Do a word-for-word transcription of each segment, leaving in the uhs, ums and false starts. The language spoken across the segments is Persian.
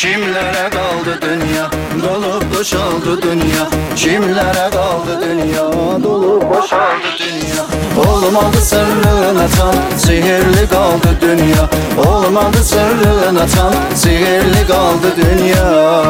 Kimlere kaldı dünya, dolup boşaldı dünya. Kimlere kaldı dünya, dolup boşaldı dünya. Olmadı sırrına tam, sihirli kaldı dünya. Olmadı sırrına tam, sihirli kaldı dünya.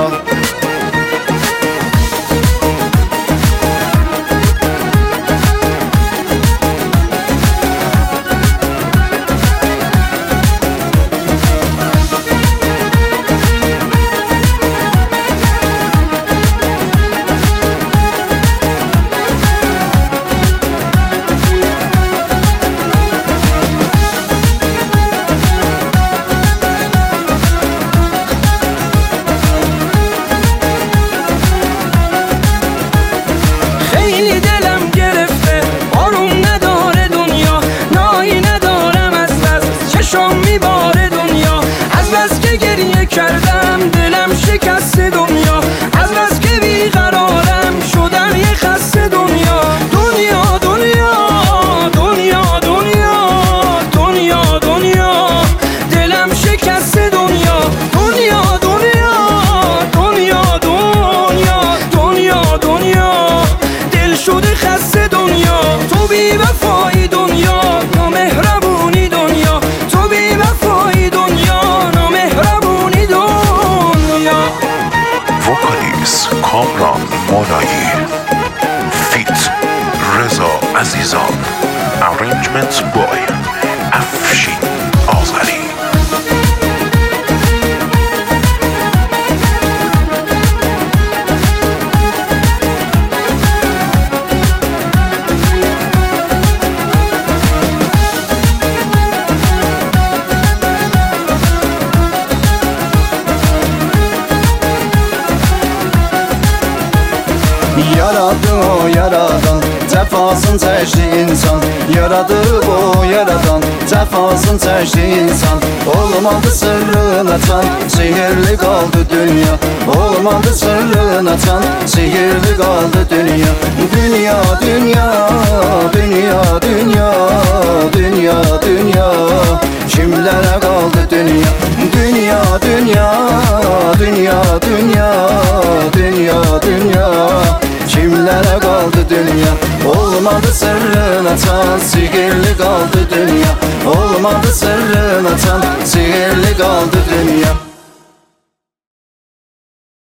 کردم دلم شکست دنیا، از بس که بیقرارم شدم یه خسته دنیا. دنیا دنیا دنیا دنیا دنیا دنیا دلم شکست دنیا. دنیا دنیا دنیا دنیا دنیا دنیا دل شده خسته دنیا. تو بی وفایی دنیا، نامهربونی دنیا. تو بی وفایی دنیا، Vocalist Kamran Monایی Feat Reza Azizan. Arrangements by Afshin Azari. Yaradı o yaradan, cəfasını çəkdi insan. Yaradı o yaradan, cəfasını çəkdi insan. Olmadı sırrın açan, sihirli kaldı dünya. Olmadı sırrın açan, sihirli kaldı dünya. Dünya dünya dünya dünya dünya dünya kimlere kaldı dünya. Dünya dünya dünya dünya dünya dünya kimlere kaldı dünya. Olmadı sırrın açan, sihirli kaldı dünya. Olmadı sırrın açan, sihirli kaldı dünya.